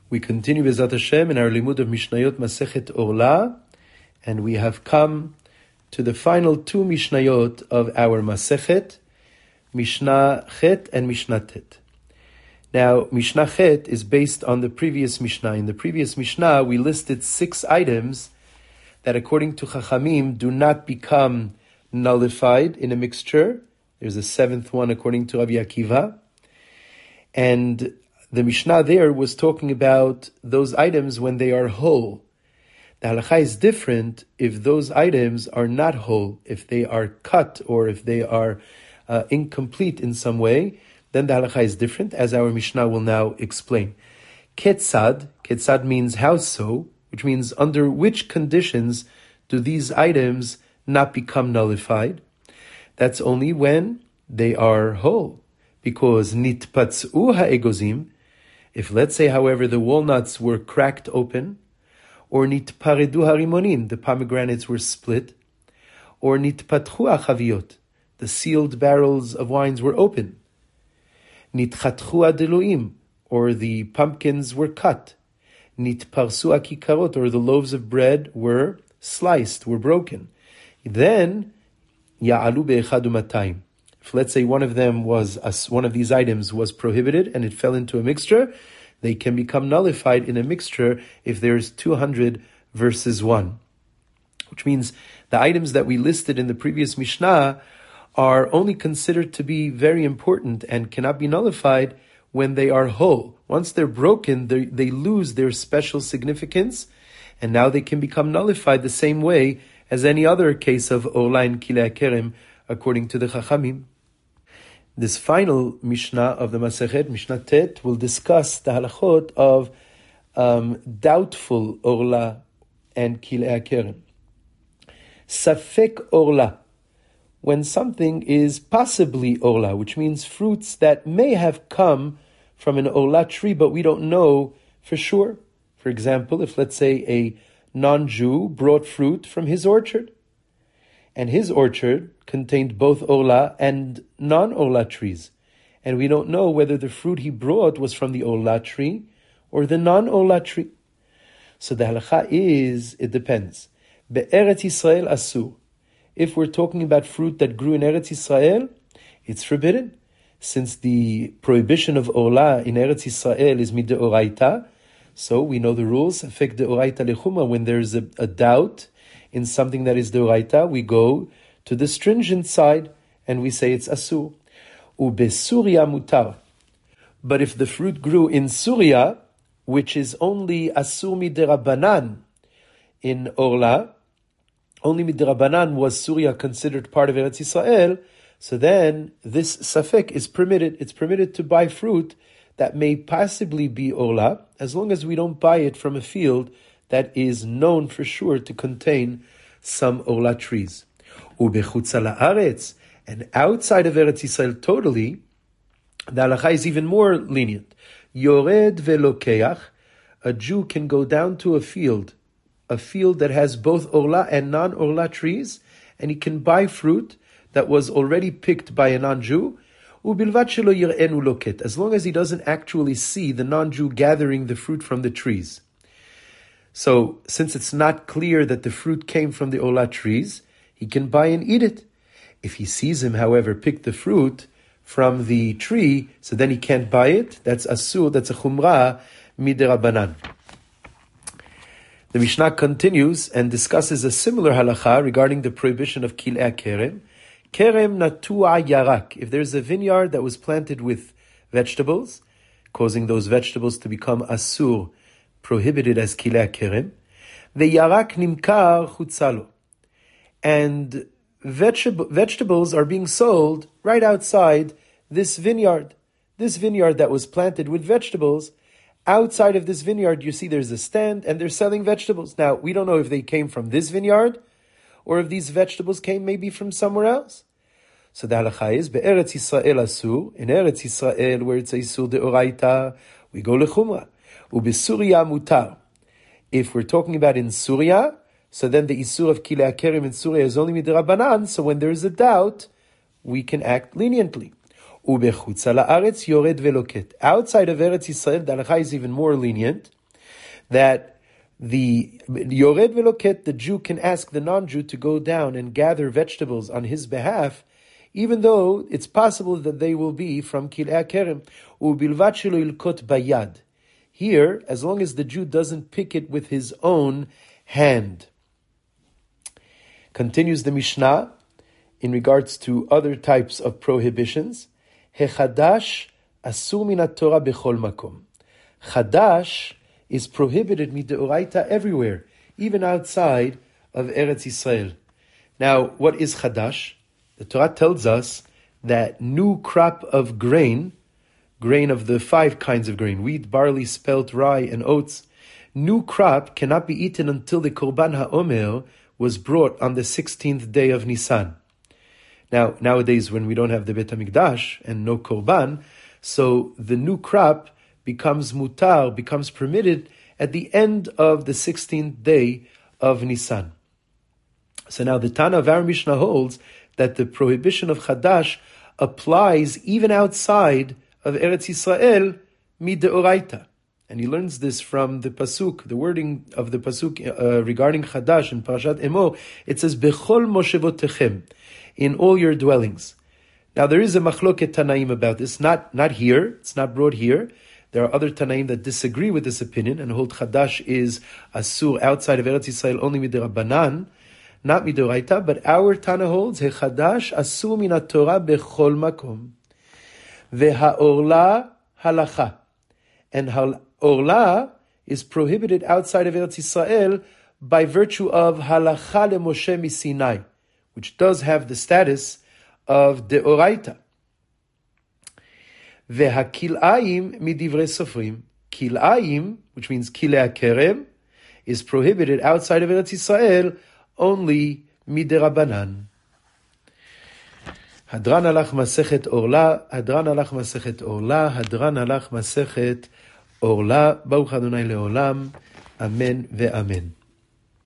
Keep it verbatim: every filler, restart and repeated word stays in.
We continue B'ezrat Hashem in our limud of Mishnayot Masechet Orla, and we have come to the final two Mishnayot of our Masechet, Mishnah Chet and Mishnah Tet. Now, Mishnah Chet is based on the previous Mishnah. In the previous Mishnah, we listed six items that, according to Chachamim, do not become nullified in a mixture. There's a seventh one, according to Rabbi Akiva. And the Mishnah there was talking about those items when they are whole. The halakha is different if those items are not whole, if they are cut or if they are uh, incomplete in some way, then the halakha is different, as our Mishnah will now explain. Ketzad, Ketzad means how so, which means under which conditions do these items not become nullified? That's only when they are whole. Because nitpatzu ha'egozim, if let's say, however, the walnuts were cracked open, or nitparedu harimonim, the pomegranates were split, or nitpatchu achaviyot, the sealed barrels of wines were open, nitchatchu adeluim, or the pumpkins were cut, nitparsu akikarot, or the loaves of bread were sliced, were broken, then ya'alu be'echad u'matayim. If let's say one of them was, one of these items was prohibited and it fell into a mixture, they can become nullified in a mixture if there's two hundred versus one. Which means the items that we listed in the previous Mishnah are only considered to be very important and cannot be nullified when they are whole. Once they're broken, they, they lose their special significance, and now they can become nullified the same way as any other case of Orla and Kilei HaKerem, according to the Chachamim. This final Mishnah of the Masechet, Mishnah Tet, will discuss the halachot of um, doubtful Orla and Kilei HaKerem. Safek Orla, when something is possibly Orla, which means fruits that may have come from an Orla tree, but we don't know for sure. For example, if let's say a non-Jew brought fruit from his orchard, and his orchard contained both Orla and non-Orla trees, and we don't know whether the fruit he brought was from the Orla tree or the non-Orla tree. So the halakha is, it depends. Be'eretz Yisrael asur. If we're talking about fruit that grew in Eretz Yisrael, it's forbidden, since the prohibition of Orla in Eretz Yisrael is mideoraita. So we know the rules. Affect deoraita lechuma. When there's a, a doubt in something that is deoraita, we go to the stringent side and we say it's asur. Ubesuria mutar. But if the fruit grew in Surya, which is only asur miderabanan in Orla, only miderabanan was Surya considered part of Eretz Yisrael, so then this safek is permitted. It's permitted to buy fruit that may possibly be Orla, as long as we don't buy it from a field that is known for sure to contain some Orla trees. Ubechutza la'aretz, and outside of Eretz Yisrael totally, the halakha is even more lenient. Yored velokeach, a Jew can go down to a field, a field that has both Orla and non-Orla trees, and he can buy fruit that was already picked by a non-Jew, ubilvat shelo yir'enu loket, as long as he doesn't actually see the non-Jew gathering the fruit from the trees. So, since it's not clear that the fruit came from the Orla trees, he can buy and eat it. If he sees him, however, pick the fruit from the tree, so then he can't buy it. That's asur, that's a chumrah miderabanan. The Mishnah continues and discusses a similar halakha regarding the prohibition of Kilei HaKerem. Kerem natua yarak. If there's a vineyard that was planted with vegetables, causing those vegetables to become asur, prohibited as Kilei HaKerem, the yarak nimkar chutzalo, and vegetable, vegetables are being sold right outside this vineyard. This vineyard that was planted with vegetables, outside of this vineyard you see there's a stand and they're selling vegetables. Now, we don't know if they came from this vineyard or if these vegetables came maybe from somewhere else. So the halakha is, be'eretz Yisrael asur, in Eretz Yisrael where it's a isur deoraita, we go lechumra. Ubesuria mutar. If we're talking about in Surya, so then the isur of Kilei HaKerem in Surya is only miderabanan, so when there is a doubt, we can act leniently. Ubechutza la'aretz yored veloket. Outside of Eretz Yisrael, the halakha is even more lenient. that the Yored Veloket, the Jew, can ask the non-Jew to go down and gather vegetables on his behalf, even though it's possible that they will be from Kilei Kerem. Ubilvat shelo ilkot bayad. Here, as long as the Jew doesn't pick it with his own hand. Continues the Mishnah in regards to other types of prohibitions. Hechadash asur min haTorah bechol makom. Chadash is prohibited mideoraita everywhere, even outside of Eretz Yisrael. Now, what is chadash? The Torah tells us that new crop of grain, grain of the five kinds of grain, wheat, barley, spelt, rye, and oats, new crop cannot be eaten until the Korban HaOmer was brought on the sixteenth day of Nisan. Now, nowadays, when we don't have the Beit HaMikdash and no Korban, so the new crop becomes mutar, becomes permitted at the end of the sixteenth day of Nisan. So now the Tana of our Mishnah holds that the prohibition of Chadash applies even outside of Eretz Yisrael mideoraita. And he learns this from the Pasuk, the wording of the Pasuk uh, regarding Chadash in Parashat Emor. It says, Bechol moshevotechem, in all your dwellings. Now there is a machloket Tanaim about this, not, not here, it's not brought here. There are other Tanaim that disagree with this opinion and hold Chadash is asur outside of Eretz Yisrael only mid'Rabbanan, not midoraita, but our Tana holds Hechadash asur min haTorah bechol makom. Ve'ha'orla halacha. And ha'orla is prohibited outside of Eretz Yisrael by virtue of halacha leMoshe miSinai, which does have the status of deoraita. Ve'hakilayim midivrei sofrim. Kilayim, which means kilei kerem, is prohibited outside of Eretz Yisrael only miderabanan. Hadran alach masechet orla, hadran alach masechet orla, hadran alach masechet orla. Baruch Adonai leolam. Amen ve'amen.